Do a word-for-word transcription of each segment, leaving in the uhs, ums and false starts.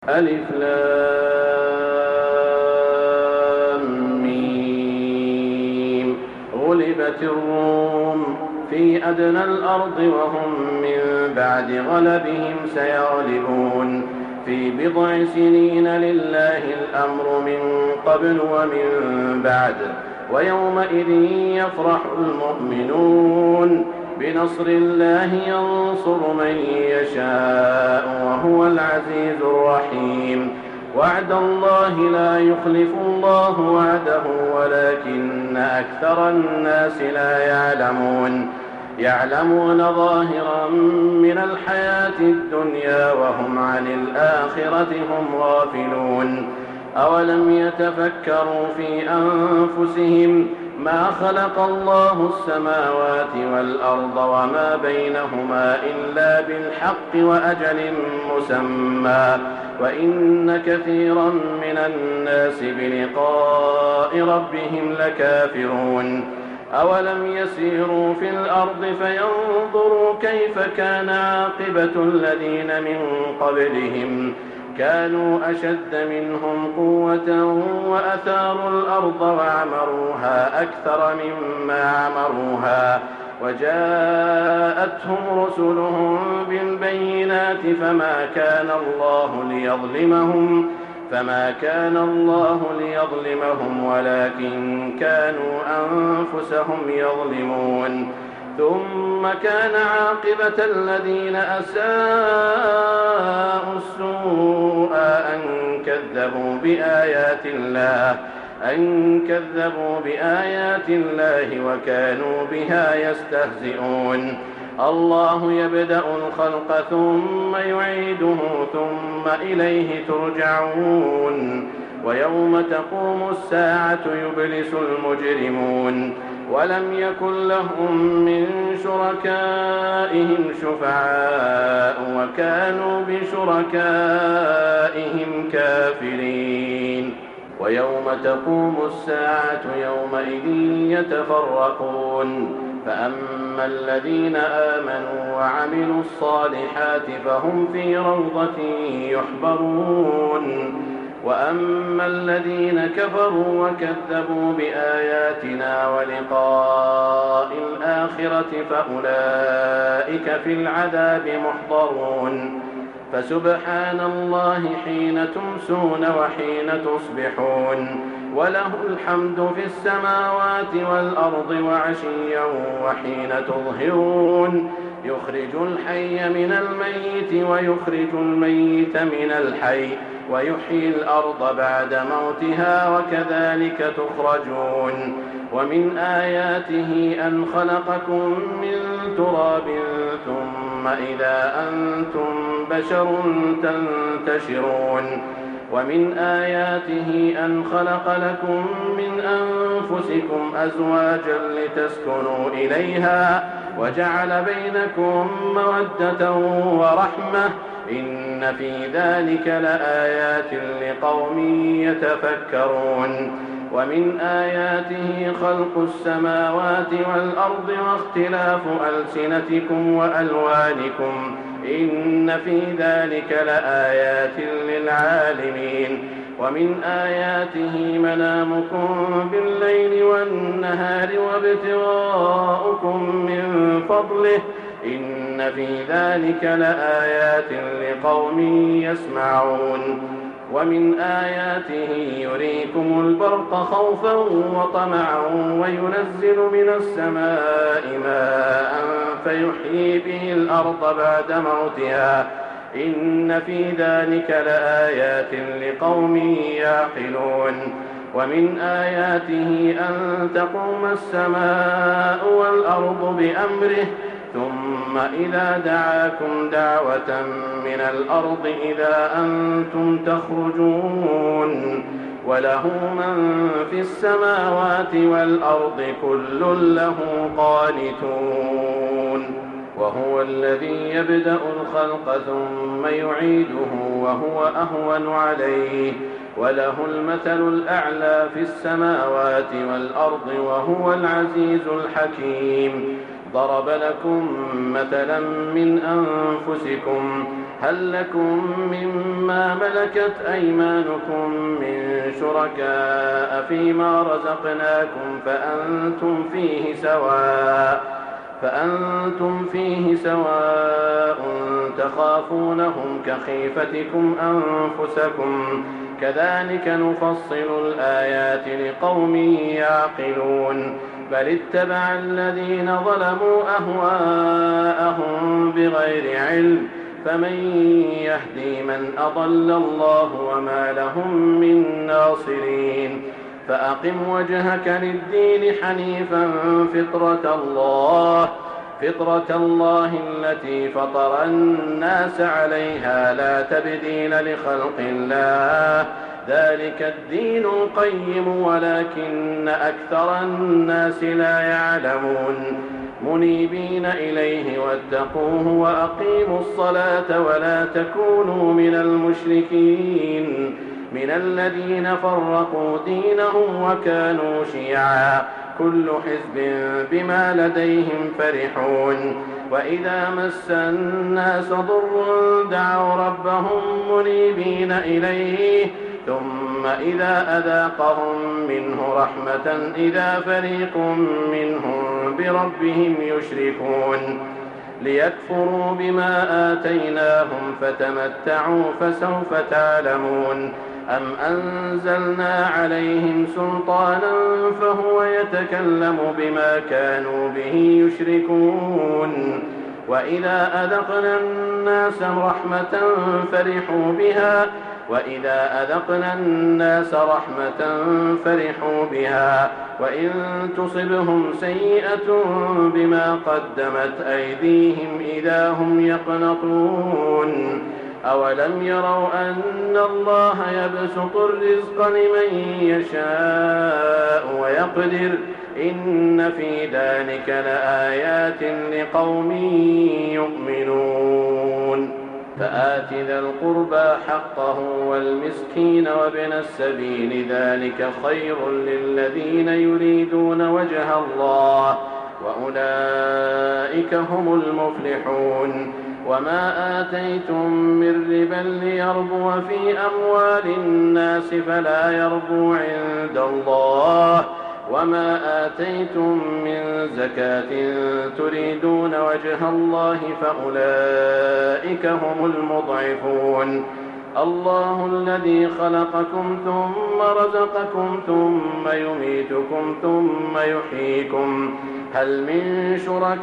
ألف لام ميم. غلبت الروم في أدنى الأرض وهم من بعد غلبهم سيغلبون في بضع سنين لله الأمر من قبل ومن بعد ويومئذ يفرح المؤمنون بنصر الله ينصر من يشاء وهو العزيز الرحيم. وعد الله لا يخلف الله وعده ولكن أكثر الناس لا يعلمون يعلمون ظاهرا من الحياة الدنيا وهم عن الآخرة هم غافلون. أولم يتفكروا في أنفسهم ما خلق الله السماوات والأرض وما بينهما إلا بالحق وأجل مسمى وإن كثيرا من الناس بلقاء ربهم لكافرون. أولم يسيروا في الأرض فينظروا كيف كان عاقبة الذين من قبلهم كانوا أشد منهم قوة وأثاروا الأرض وعمروها أكثر مما عمروها وجاءتهم رسلهم بالبينات فما كان الله ليظلمهم فما كان الله ليظلمهم ولكن كانوا أنفسهم يظلمون. ثم كان عاقبة الذين أساءوا السوء أن كذبوا بآيات الله أن كذبوا بآيات الله وكانوا بها يستهزئون. الله يبدأ الخلق ثم يعيده ثم إليه ترجعون. ويوم تقوم الساعة يبلس المجرمون ولم يكن لهم من شركائهم شفعاء وكانوا بشركائهم كافرين. ويوم تقوم الساعة يومئذ يتفرقون فأما الذين آمنوا وعملوا الصالحات فهم في روضة يحبرون وأما الذين كفروا وكذبوا بآياتنا ولقاء الآخرة فأولئك في العذاب محضرون. فسبحان الله حين تمسون وحين تصبحون وله الحمد في السماوات والأرض وعشيا وحين تظهرون يخرج الحي من الميت ويخرج الميت من الحي ويحيي الأرض بعد موتها وكذلك تخرجون. ومن آياته أن خلقكم من تراب ثم إذا أنتم بشر تنتشرون. ومن آياته أن خلق لكم من أنفسكم أزواجا لتسكنوا إليها وجعل بينكم مودة ورحمة إن في ذلك لآيات لقوم يتفكرون. ومن آياته خلق السماوات والأرض واختلاف ألسنتكم وألوانكم إن في ذلك لآيات للعالمين. ومن آياته منامكم بالليل والنهار وابتغاؤكم من فضله إن في ذلك لآيات لقوم يسمعون. ومن آياته يريكم البرق خوفا وطمعا وينزل من السماء ماء فيحيي به الأرض بعد موتها إن في ذلك لآيات لقوم يعقلون. ومن آياته أن تقوم السماء والأرض بأمره ثم إذا دعاكم دعوة من الأرض إذا أنتم تخرجون. وله من في السماوات والأرض كل له قانتون. وهو الذي يبدأ الخلق ثم يعيده وهو أهون عليه وله المثل الأعلى في السماوات والأرض وهو العزيز الحكيم. ضرب لكم مثلا من أنفسكم هل لكم مما ملكت أيمانكم من شركاء فيما رزقناكم فأنتم فيه سواء فأنتم فيه سواء تخافونهم كخيفتكم أنفسكم كذلك نفصل الآيات لقوم يعقلون بل اتبع الذين ظلموا أهواءهم بغير علم فمن يهدي من أضل الله وما لهم من ناصرين فأقم وجهك للدين حنيفا فطرة الله فطرة الله التي فطر الناس عليها لا تبديل لخلق الله ذلك الدين القيم ولكن أكثر الناس لا يعلمون منيبين إليه واتقوه وأقيموا الصلاة ولا تكونوا من المشركين من الذين فرقوا دينهم وكانوا شيعا كل حزب بما لديهم فرحون وإذا مس الناس ضر دعوا ربهم منيبين إليه ثم إذا أذاقهم منه رحمة إذا فريق منهم بربهم يشركون ليكفروا بما آتيناهم فتمتعوا فسوف تعلمون أم أنزلنا عليهم سلطانا فهو يتكلم بما كانوا به يشركون وإذا أذقنا الناس رحمة فرحوا بها وإذا أذقنا الناس رحمة فرحوا بها وإن تصبهم سيئة بما قدمت أيديهم إذا هم يقنطون أولم يروا أن الله يبسط الرزق لمن يشاء ويقدر إن في ذلك لآيات لقوم يؤمنون فآت ذا القربى حقه والمسكين وابن السبيل ذلك خير للذين يريدون وجه الله وأولئك هم المفلحون وما آتيتم من ربا ليربو في أموال الناس فلا يربو عند الله وما آتيتم من زكاة تريدون وجه الله فأولئك هم المضعفون الله الذي خلقكم ثم رزقكم ثم يميتكم ثم يحييكم هل من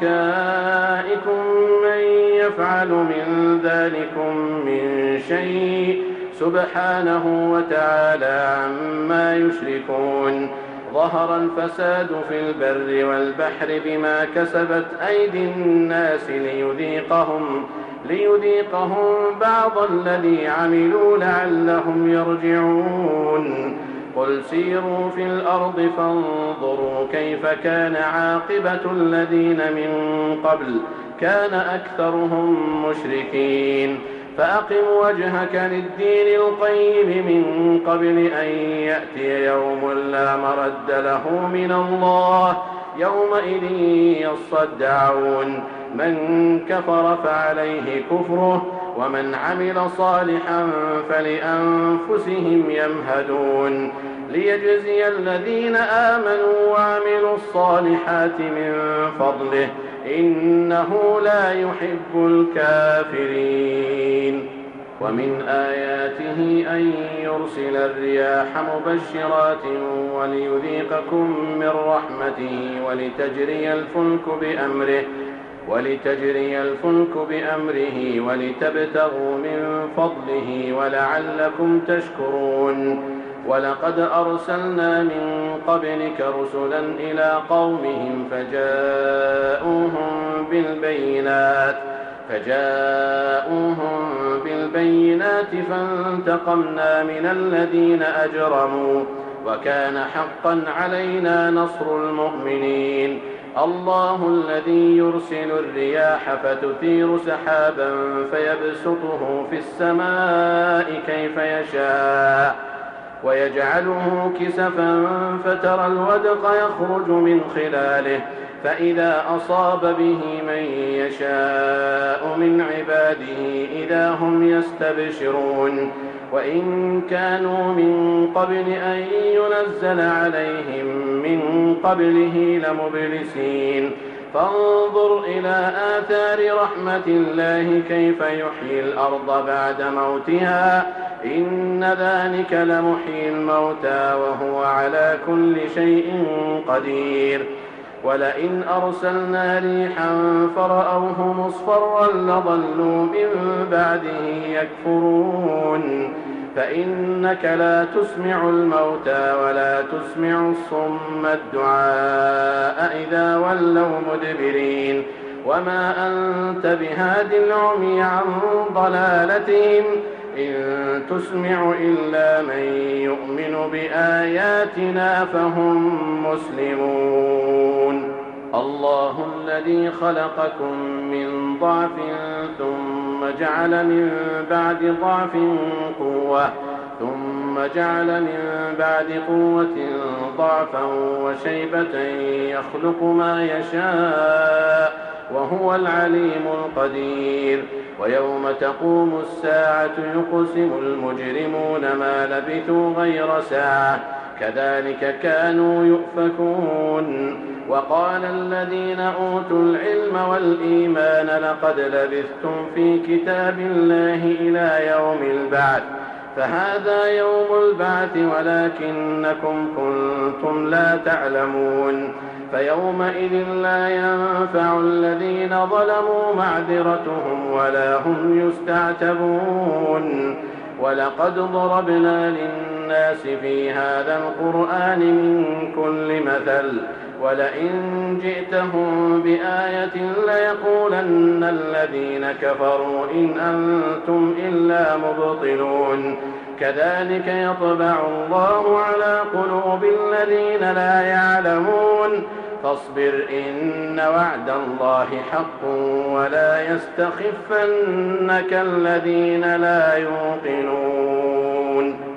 شركائكم من يفعل من ذلكم من شيء سبحانه وتعالى عما يشركون ظهر الفساد في البر والبحر بما كسبت أيدي الناس ليذيقهم ليذيقهم بعض الذي عملوا لعلهم يرجعون قل سيروا في الأرض فانظروا كيف كان عاقبة الذين من قبل كان أكثرهم مشركين فأقم وجهك للدين القيم من قبل أن يأتي يوم لا مرد له من الله يومئذ يصدعون من كفر فعليه كفره ومن عمل صالحا فلأنفسهم يمهدون ليجزي الذين آمنوا وعملوا الصالحات من فضله إنه لا يحب الكافرين ومن آياته أن يرسل الرياح مبشرات وليذيقكم من رحمته ولتجري الفلك بأمره ولتجري الفلك بأمره ولتبتغوا من فضله ولعلكم تشكرون ولقد أرسلنا من قبلك رسلا إلى قومهم فجاءوهم بالبينات فجاءوهم بالبينات فانتقمنا من الذين أجرموا وكان حقا علينا نصر المؤمنين الله الذي يرسل الرياح فتثير سحابا فيبسطه في السماء كيف يشاء ويجعله كسفا فترى الودق يخرج من خلاله فإذا أصاب به من يشاء من عباده إذا هم يستبشرون وإن كانوا من قبل أن ينزل عليهم من قبله لمبلسين فانظر إلى آثار رحمة الله كيف يحيي الأرض بعد موتها إن ذلك لمحيي الموتى وهو على كل شيء قدير ولئن أرسلنا ريحا فرأوه مصفرا لظلوا من بعده يكفرون فإنك لا تسمع الموتى ولا تسمع الصم الدعاء إذا ولوا مدبرين وما أنت بهاد العمي عن ضلالتهم إن تسمع إلا من يؤمن بآياتنا فهم مسلمون الله الذي خلقكم من ضعف ثم جعل من بعد ضعف قوة ثم جعل من بعد قوة ضعفا وشيبة يخلق ما يشاء وهو العليم القدير ويوم تقوم الساعة يقسم المجرمون ما لبثوا غير ساعة كذلك كانوا يؤفكون وقال الذين أوتوا العلم والإيمان لقد لبثتم في كتاب الله إلى يوم البعث فهذا يوم البعث ولكنكم كنتم لا تعلمون فيومئذ لا ينفع الذين ظلموا معذرتهم ولا هم يستعتبون ولقد ضربنا للناس في هذا القرآن من كل مثل ولئن جئتهم بآية ليقولن الذين كفروا إن أنتم إلا مبطلون كذلك يطبع الله على قلوب الذين لا يعلمون فاصبر إن وعد الله حق ولا يستخفنك الذين لا يوقنون